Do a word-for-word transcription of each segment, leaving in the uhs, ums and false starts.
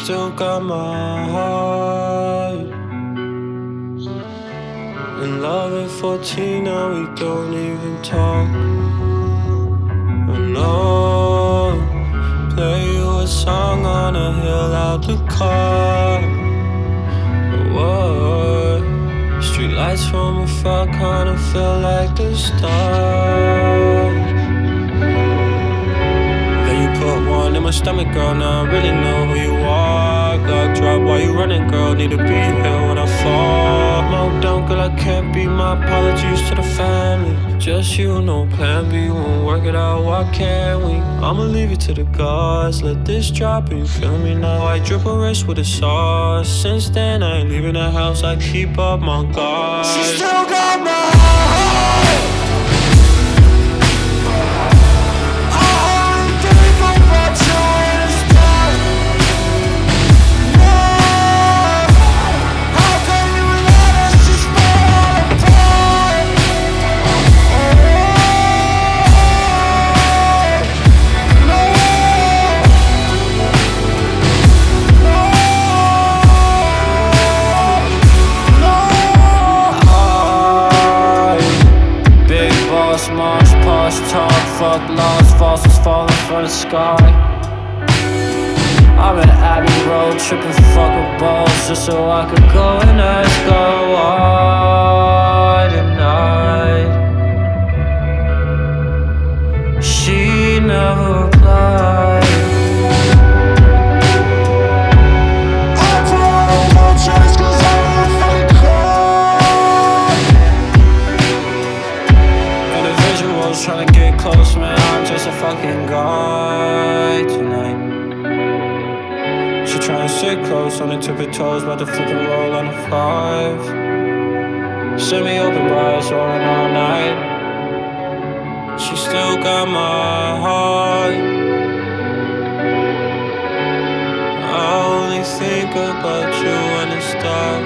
still got my heart. In love at fourteen, now we don't even talk. Oh no, play you a song on a hill out the car. Whoa, street lights from afar kinda feel like the stars. Then you put one in my stomach, girl, now I really know who you are. Glock drop, why you running, girl? Need to be here when I fall. Smoke down, girl, I can't be. My apologies to the family. Just you, no plan B. Won't work it out, why can't we? I'ma leave it to the gods. Let this drop and you feel me now. I drip a wrist with a sauce. Since then, I ain't leaving the house. I keep up my guard. She still got my heart. March, posh, talk, fuck, lost, fossils falling from the sky. I'm in Abbey Road, tripping fucking balls just so I could go and ask her why tonight. She never replied. Trying to get close, man, I'm just a fucking guy tonight. She trying to sit close on the tip of toes, about to flip and roll on a five. Semi-open bars rolling all night. She still got my heart. I only think about you when it's dark.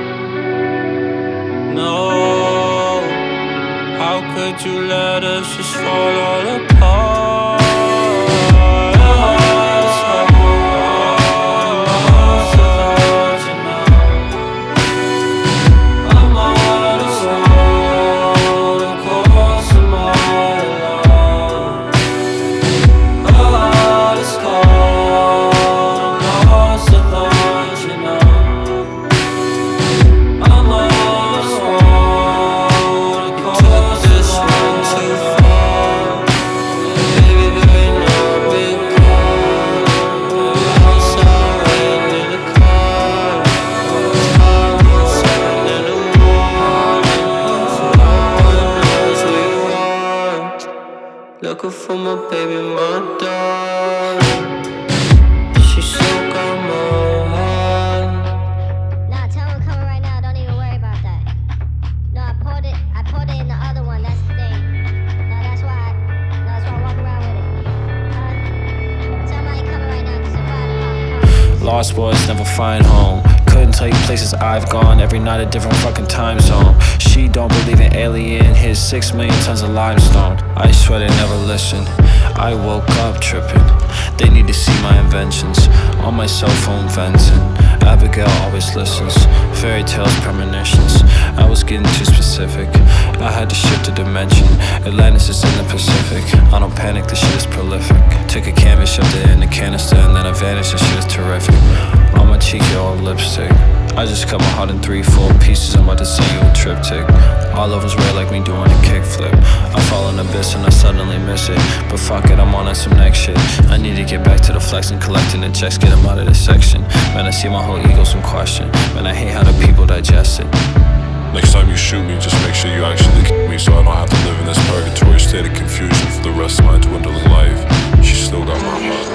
No, how could you let us just fall all apart? I'm on this road, of course I'm all alone. My heart is cold, I'm lost without you now. I'm on this road, of course this one too far. Baby, there ain't no big car. Outside waiting in the car. Outside in the morning. No one knows who you are. Looking for my baby, my darling. She still got my heart. Nah, tell him coming right now. Don't even worry about that. No, I poured it. I poured it in the other one. That's the thing. No, that's why. I, no, that's why I walk around with it. Uh, tell him I ain't coming right now because the fire department comes. Lost boys never find home. Couldn't tell you places I've gone. Every night a different fucking time zone. She don't believe in alien. Here's six million tons of limestone. I swear they never listen. I woke up tripping. They need to see my inventions. On my cell phone venting. Abigail always listens. Fairy tales, premonitions. I was getting too specific. I had to shift a dimension. Atlantis is in the Pacific. I don't panic, this shit is prolific. Took a canvas, shoved it in a canister, and then I vanished. This shit is terrific. On my cheek, you're all lipstick. I just cut my heart in three, four pieces. I'm about to send you a triptych. All of us rare like me doing a kickflip. I fall in abyss and I suddenly miss it. But fuck it, I'm on to some next shit. I need to get back to the flex and collecting the checks, get them out of this section. Man, I see my whole ego's in question. Man, I hate how the people digest it. Next time you shoot me, just make sure you actually kill me, so I don't have to live in this purgatory state of confusion for the rest of my dwindling life. She still got my heart.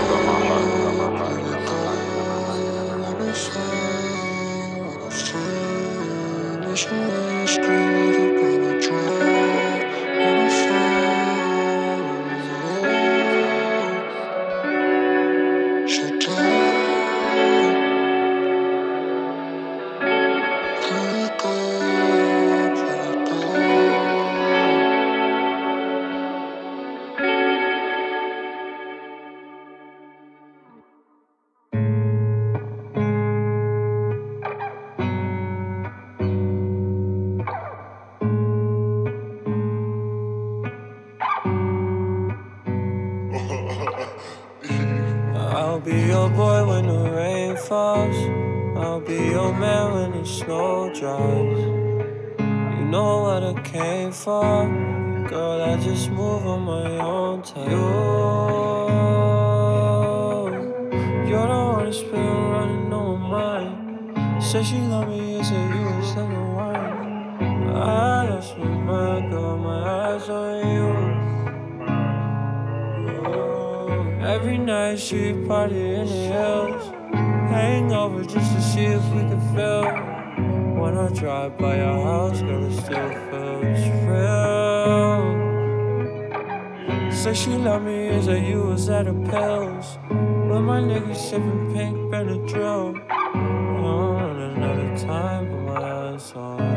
be your boy when the rain falls. I'll be your man when the snow dries. You know what I came for. Girl, I just move on my own time. You, you're the one that's been running on my mind. Said she love me, I said you was number one. I lost my mind, got my eyes on you. Oh, every night she party in the hills. Hangover just to see if we could feel. When I drive by your house, girl, it still feels real. Say she love me, is that you was at the pills. With my niggas sipping pink Benadryl. On another time, but my eyes on